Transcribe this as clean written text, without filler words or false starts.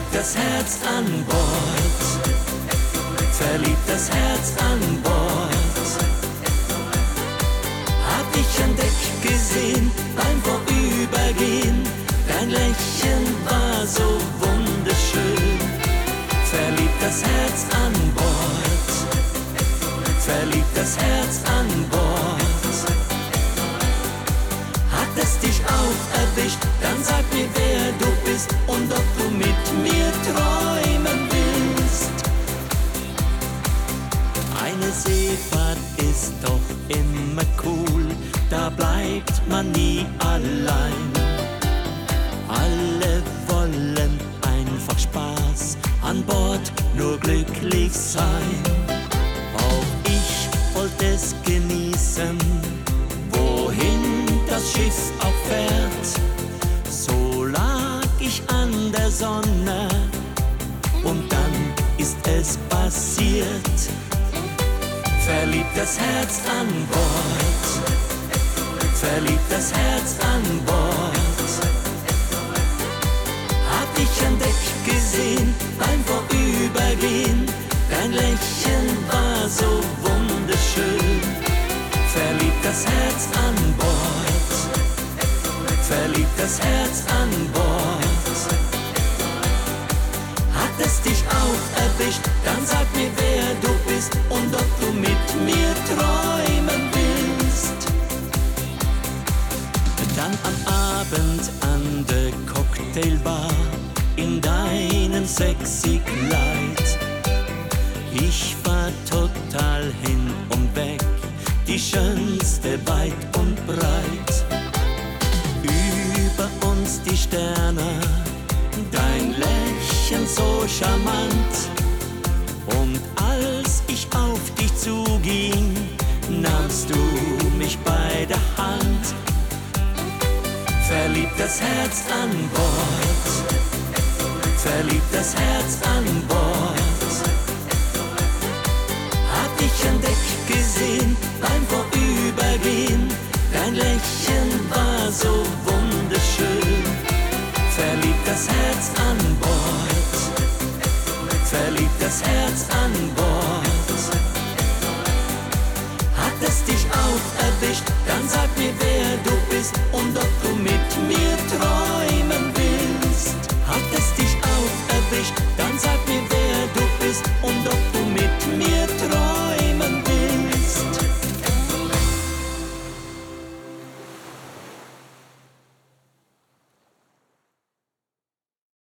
Verliebtes Herz an Bord, verliebtes Herz an Bord. Hab ich an Deck gesehen beim Vorübergehen, dein Lächeln war so wunderschön. Verliebtes Herz an Bord, verliebtes Herz an Bord. Hat es dich auch erwischt, dann sag mir, wer du bist und ob du mit mir träumen willst. Eine Seefahrt ist doch immer cool, da bleibt man nie allein. Alle wollen einfach Spaß an Bord, nur glücklich sein. Auch ich wollte es genießen, wohin das Schiff auch fährt. So lag ich an der Sonne und dann ist es passiert. Verliebtes Herz an Bord, verliebtes Herz an Bord. Hab ich an Deck gesehen beim Vorübergehen, dein Lächeln war so wunderschön. Verliebtes Herz an Bord, verliebtes Herz an Bord. Hat es dich auch erwischt, dann sag mir, wer du bist und ob du mit mir träumen willst. Dann am Abend an der Cocktailbar in deinem sexy Kleid. Ich war total hin und weg, die schönste weit und breit. Über uns die Sterne, dein Lächeln so charmant. Und als ich auf dich zuging, nahmst du mich bei der Hand. Verliebtes Herz an Bord, verliebtes Herz an Bord.